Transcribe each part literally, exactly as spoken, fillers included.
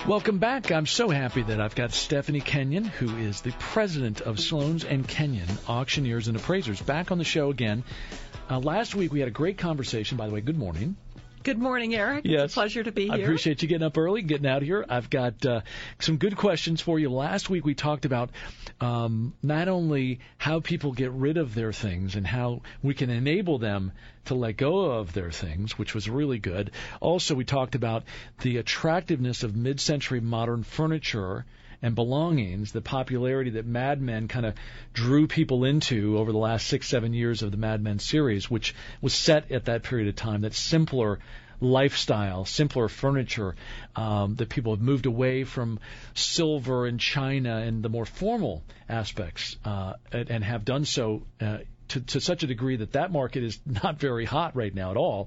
Welcome back. I'm so happy that I've got Stephanie Kenyon, who is the president of Sloan and Kenyon Auctioneers and Appraisers, back on the show again. Uh, last week we had a great conversation. By the way, good morning. Good morning, Eric. Yes. It's a pleasure to be here. I appreciate you getting up early, getting out here. I've got uh, some good questions for you. Last week we talked about um, not only how people get rid of their things and how we can enable them to let go of their things, which was really good. Also, we talked about the attractiveness of mid-century modern furniture and belongings, the popularity that Mad Men kind of drew people into over the last six, seven years of the Mad Men series, which was set at that period of time, that simpler lifestyle, simpler furniture, um, that people have moved away from silver and china and the more formal aspects, uh, and, and have done so uh, to, to such a degree that that market is not very hot right now at all,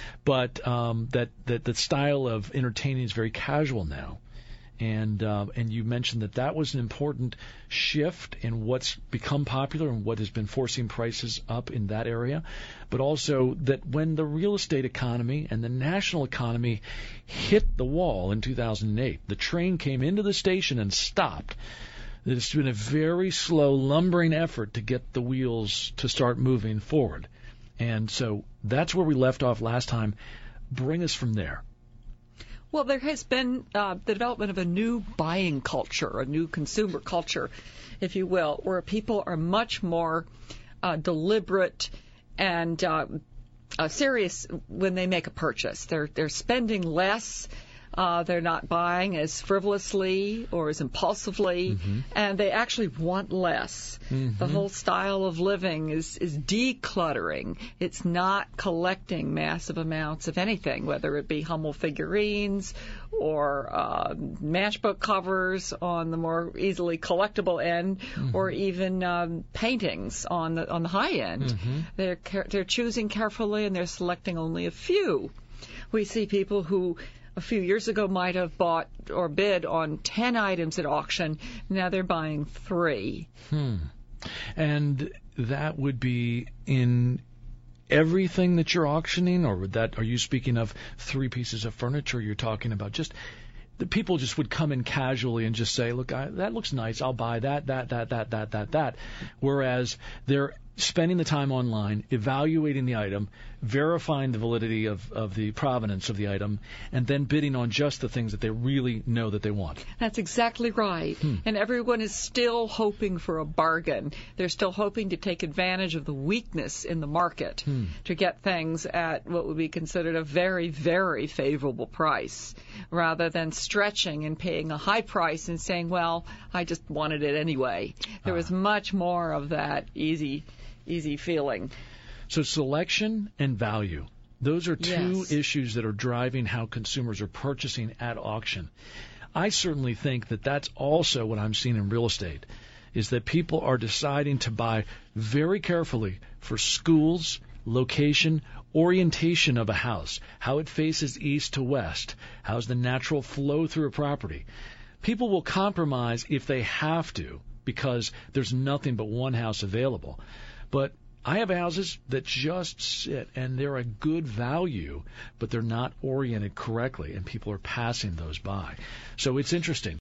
but um, that, that the style of entertaining is very casual now. And uh, and you mentioned that that was an important shift in what's become popular and what has been forcing prices up in that area, but also that when the real estate economy and the national economy hit the wall in two thousand eight, the train came into the station and stopped. It's been a very slow, lumbering effort to get the wheels to start moving forward. And so that's where we left off last time. Bring us from there. Well, there has been uh, the development of a new buying culture, a new consumer culture, if you will, where people are much more uh, deliberate and uh, uh, serious when they make a purchase. They're they're spending less. Uh, they're not buying as frivolously or as impulsively, mm-hmm. and they actually want less. Mm-hmm. The whole style of living is, is decluttering. It's not collecting massive amounts of anything, whether it be Hummel figurines or uh, matchbook covers on the more easily collectible end, mm-hmm. or even um, paintings on the on the high end. Mm-hmm. They're they're choosing carefully and they're selecting only a few. We see people who a few years ago might have bought or bid on ten items at auction. Now they're buying three. Hmm. And that would be in everything that you're auctioning, or would that, are you speaking of three pieces of furniture? You're talking about just the people just would come in casually and just say, look, I, that looks nice. I'll buy that, that, that, that, that, that, that. Whereas they're spending the time online, evaluating the item, verifying the validity of, of the provenance of the item, and then bidding on just the things that they really know that they want. That's exactly right. Hmm. And everyone is still hoping for a bargain. They're still hoping to take advantage of the weakness in the market hmm. to get things at what would be considered a very, very favorable price, rather than stretching and paying a high price and saying, well, I just wanted it anyway. There was ah. much more of that easy easy feeling. So selection and value, those are two yes. issues that are driving how consumers are purchasing at auction. I certainly think that that's also what I'm seeing in real estate, is that people are deciding to buy very carefully for schools, location, orientation of a house, how it faces east to west, how's the natural flow through a property. People will compromise if they have to because there's nothing but one house available. But I have houses that just sit, and they're a good value, but they're not oriented correctly, and people are passing those by. So it's interesting.